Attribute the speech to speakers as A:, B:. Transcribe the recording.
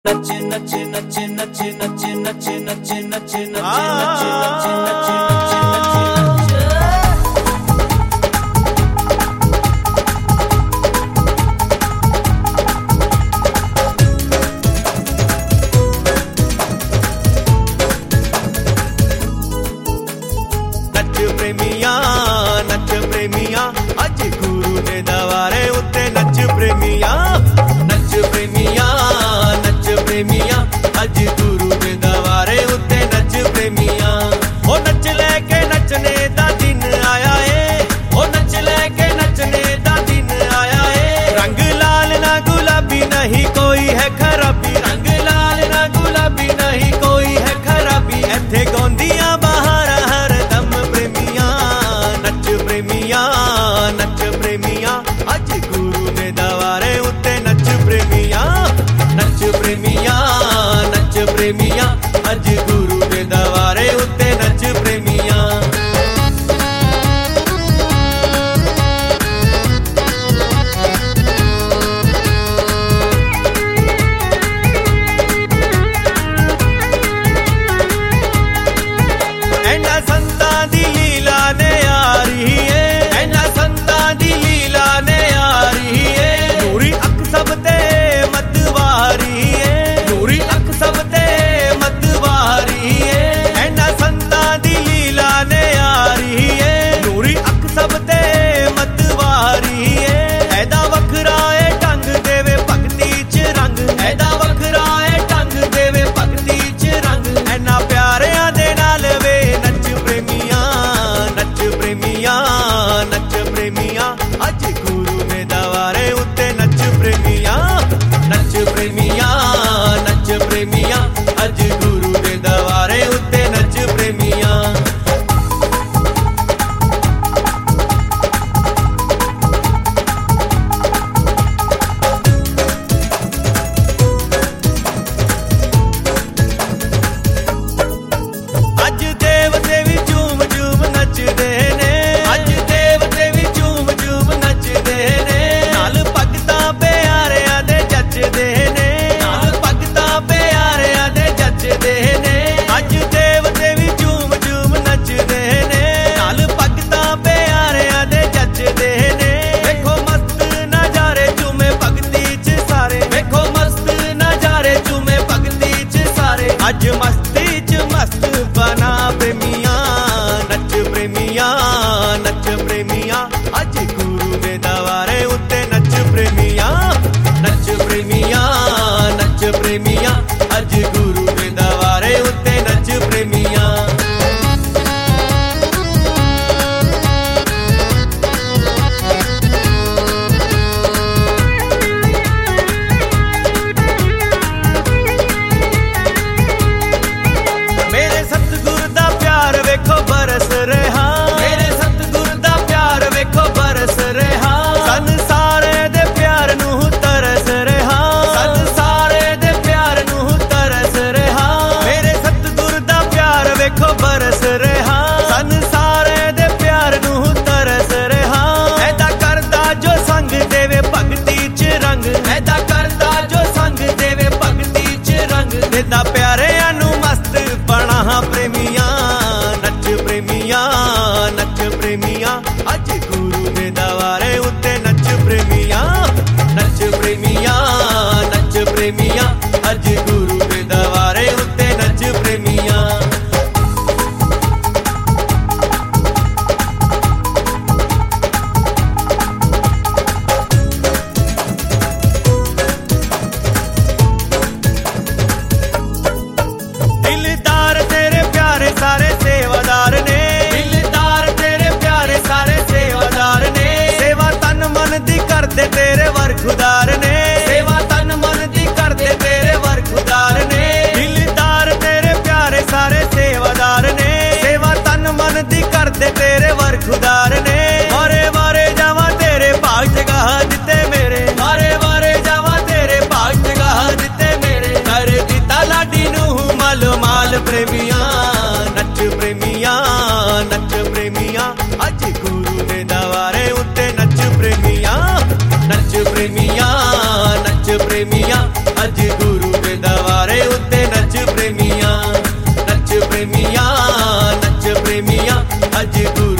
A: नचे नचे नचे नचे नचे नचे नचे नचे नचे नचे नचे नचे
B: नच प्रेमिया अज गुरु दे दवारे उत्ते नच प्रेमिया नच प्रेमिया नच प्रेमिया अज गुरु दे दवारे उत्ते नच प्रेमिया ओ नच लेके नचने दा दिन आया है ओ नच लेके नचने दा दिन आया है रंग लाल ना गुलाबी नहीं कोई है खराबी रंग लाल ना गुलाबी नहीं कोई है खराबी इत्थे गौंदियां बहार हर दम प्रेमिया नच प्रेमिया नच प्रेमिया अज गुरु दे दवारे उत्ते नच प्रेमिया नच प्रेमिया नच प्रेमिया अज गुरु दे दवारे उत्ते नच प्रेमिया एना संतां दी लीला ने आ रही है एना संतां दी लीला ने आ रही है नूरी अख सब ते मतवारी है नूरी अख सब ते मतवारी है एना संतां दी लीला ने आ रही है नूरी अख सब ते मतवारी है ऐदा वखरा है ढंग देवे भगती च रंग ऐदा वखरा है ढंग देवे भगती च रंग एना प्यारियां दे नाल वे नच प्रेमिया नच प्रेमिया नच प्रेमिया अज गुरु दे दवारे उत्ते नच प्रेमिया नच प्रेमिया नच प्रेमिया अज गुरु दे दवारे उत्ते नच प्रेमिया अज देवते भी झूम झूम नचदे ने अज देवते भी झूम झूम नचदे ने नाल भगतां प्यारियां दे जचदे ने नाल भगतां प्यारियां दे जचदे ने अज देवते भी झूम झूम नचदे ने नाल भगतां प्यारियां दे जचदे ने देखो मस्त नजारे झूमे भगती च सारे देखो मस्त नजारे झूमे भगती च सारे अज मस्ती च मस्त बना प्रेमिया नच प्रेमिया नच प्रेमिया अज गुरु दे दवारे उत्ते नच प्रेमिया नच प्रेमिया नच प्रेमिया अज गुरु दे दवारे उत्ते नच प्रेमिया मेरे सतगुर दा प्यार वेखो बरस रहा मेरे सतगुर दा प्यार वेखो बरस रहा संसारे दे प्यार नूं तरस रहा संसारे दे प्यार नूं तरस रहा मेरे सतगुर दा प्यार वेखो बरस रहा संसारे दे प्यार नूं तरस रहा ऐदा करदा जो संग देवे भगती च रंग ऐदा करदा जो संग देवे भगती च रंग देदा प्यारियां नूं मस्त बना प्रेमिया नच प्रेमिया नच प्रेमिया अज गुरु दे दवारे उत्ते नच प्रेमिया नच प्रेमिया नच प्रेमिया अज गुरु दे दवारे उत्ते नच प्रेमिया दिलदार तेरे प्यारे सारे सेवादार ने दिलदार तेरे प्यारे सारे सेवादार ने सेवा तन मन दी करदे तेरे वर खुदार ने सेवा तन मन दी करदे तेरे वर खुदार प्रेमिया, नच प्रेमिया, अज